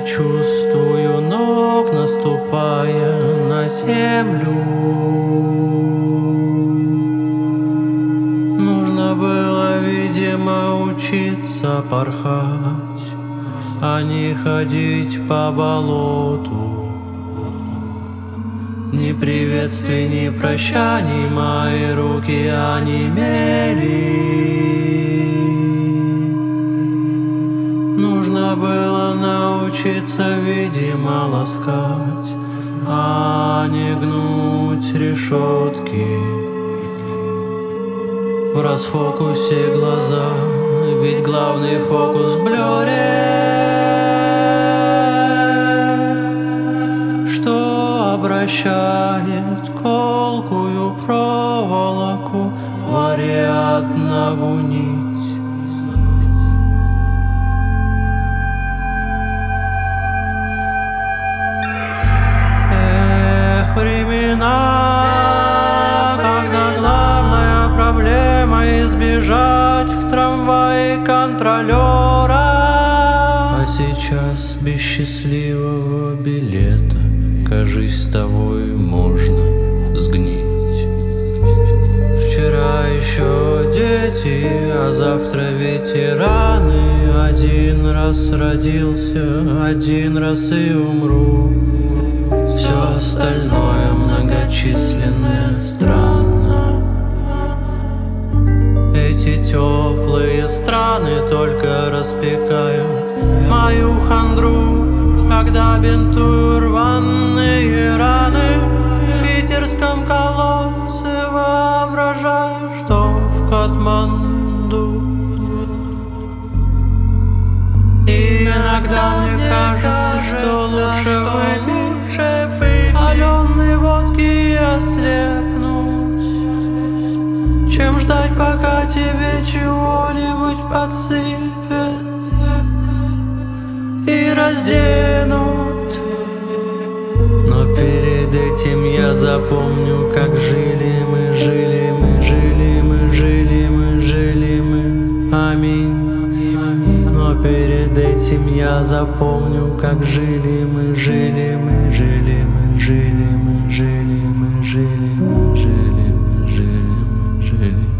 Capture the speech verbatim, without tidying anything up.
не чувствую ног, наступая на землю. Нужно было, видимо, учиться порхать, а не ходить по болоту. Ни приветствий, ни прощаний, мои руки онемели. Нужно было научиться, видимо, ласкать, а не гнуть решетки. В расфокусе глаза, ведь главный фокус в блюре, что обращает колкую проволоку в Ариаднову нить. Эх, времена, когда главная проблема избежать в трамвае контролера. А сейчас без счастливого билета, кажись, с тобой можно сгнить. Вчера еще дети, а завтра ветераны. Один раз родился, один раз и умру. Все остальное многочисленное странно. Эти теплые страны только распекают мою хандру, когда бинтую рваные раны. В питерском колодце воображаю, что в Катманду. И иногда мне кажется, что лучше выпить аленой водки и ослепнуть, чем ждать, пока тебе чего-нибудь подсыпят и разденут. Но перед этим я запомню, как жили мы, жили мы, жили мы, жили мы, жили мы. Аминь. Но перед этим я запомню, как жили мы, жили мы, жили мы, жили мы, жили мы, жили мы, жили мы, жили мы, жили мы.